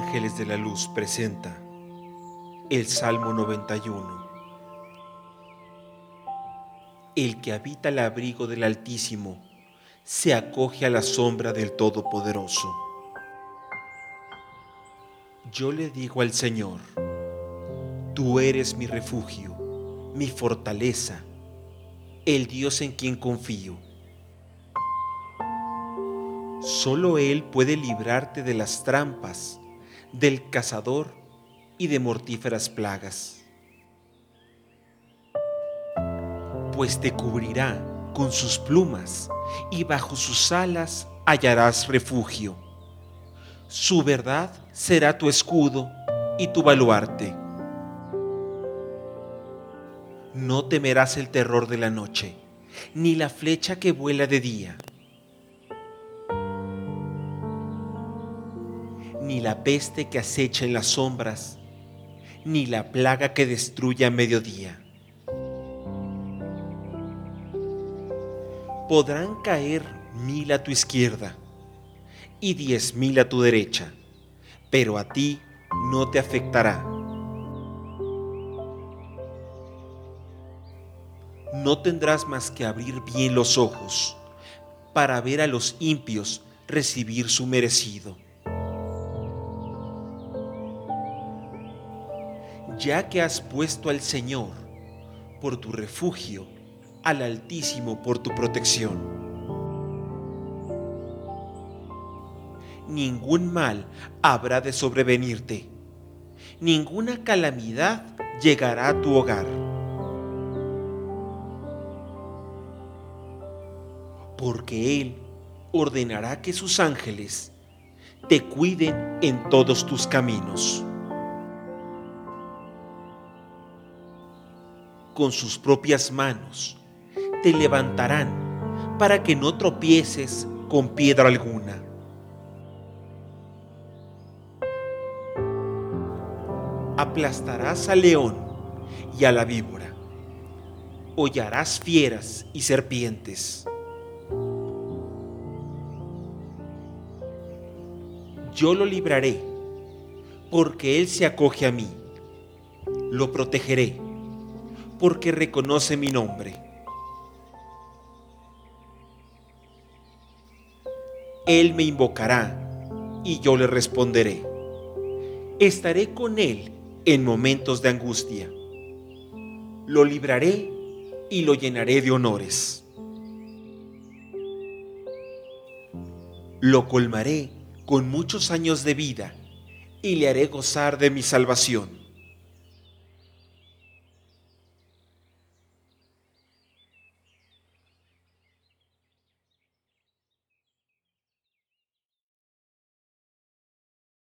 Ángeles de la Luz presenta el Salmo 91. El que habita el abrigo del Altísimo se acoge a la sombra del Todopoderoso. Yo le digo al Señor: tú eres mi refugio, mi fortaleza, el Dios en quien confío. Solo Él puede librarte de las trampas, del cazador y de mortíferas plagas. Pues te cubrirá con sus plumas y bajo sus alas hallarás refugio. Su verdad será tu escudo y tu baluarte. No temerás el terror de la noche, ni la flecha que vuela de día, ni la peste que acecha en las sombras, ni la plaga que destruye a mediodía. Podrán caer 1000 a tu izquierda y 10,000 a tu derecha, pero a ti no te afectará. No tendrás más que abrir bien los ojos para ver a los impios recibir su merecido. Ya que has puesto al Señor por tu refugio, al Altísimo por tu protección. Ningún mal habrá de sobrevenirte, ninguna calamidad llegará a tu hogar. Porque Él ordenará que sus ángeles te cuiden en todos tus caminos. Con sus propias manos te levantarán para que no tropieces con piedra alguna. Aplastarás al león y a la víbora, hollarás fieras y serpientes. Yo lo libraré, porque Él se acoge a mí. Lo protegeré, porque reconoce mi nombre. Él me invocará, y yo le responderé. Estaré con Él en momentos de angustia. Lo libraré y lo llenaré de honores. Lo colmaré con muchos años de vida y le haré gozar de mi salvación.